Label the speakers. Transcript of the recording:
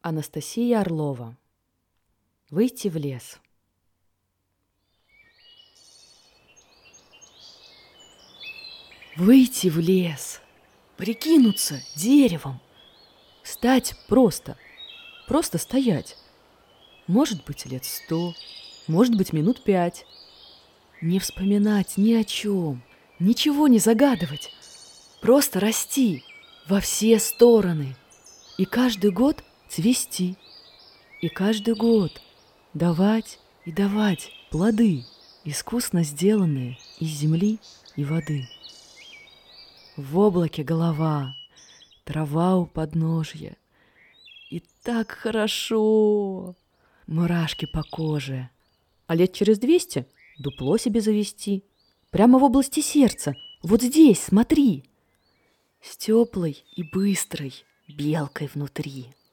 Speaker 1: Анастасия Орлова. Выйти в лес. Выйти в лес, прикинуться деревом, стать просто стоять. Может быть, лет 100, может быть, минут 5. Не вспоминать ни о чем, ничего не загадывать. Просто расти во все стороны. И каждый год цвести. И каждый год давать и давать плоды, искусно сделанные из земли и воды. В облаке голова, трава у подножья. И так хорошо, мурашки по коже. А лет через 200 дупло себе завести. Прямо в области сердца, вот здесь, смотри. С теплой и быстрой белкой внутри.